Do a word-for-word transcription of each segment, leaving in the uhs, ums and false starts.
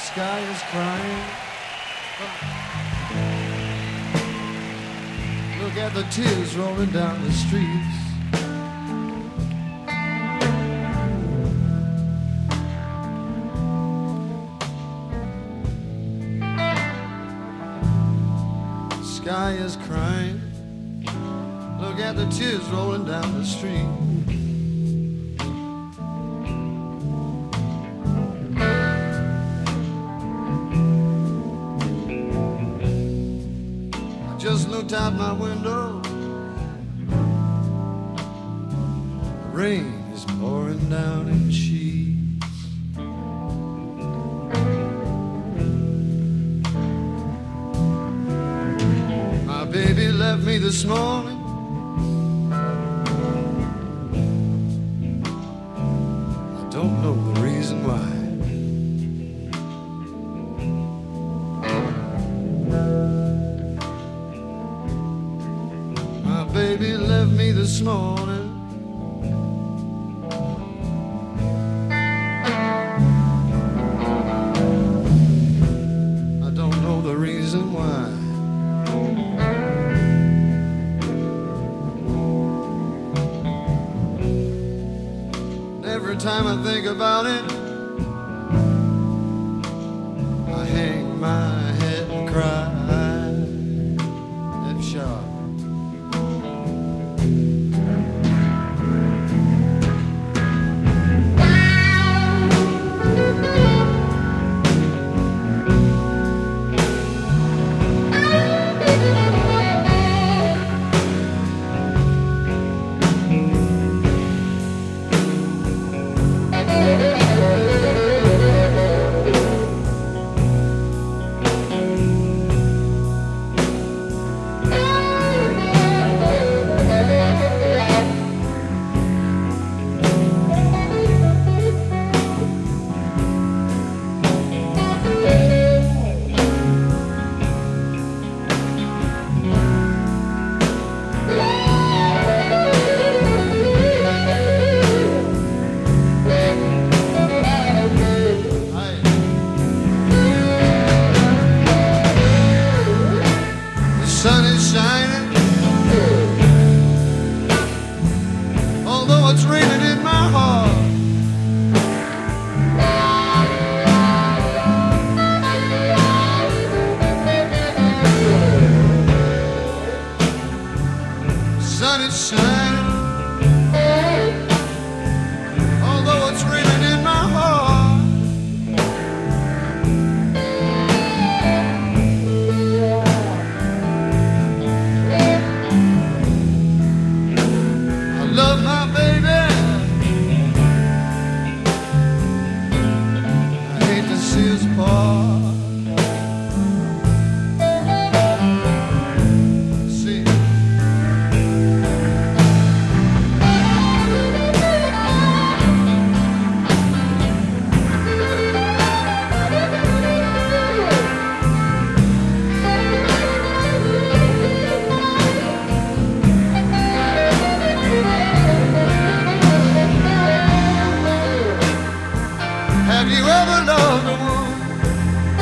Sky is crying. Look at the tears rolling down the streets. Sky is crying. Look at the tears rolling down the street. Just looked out my window. The rain is pouring down in sheets. My baby left me this morning. I don't know the reason why. Baby left me this morning. I don't know the reason why. Every time I think about it, I hang my head and cry. That's sharp. It's raining in my heart. Sun is shining, although it's raining in my heart. I love my baby. His part. See, have you ever loved a woman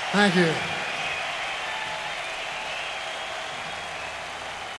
Thank you.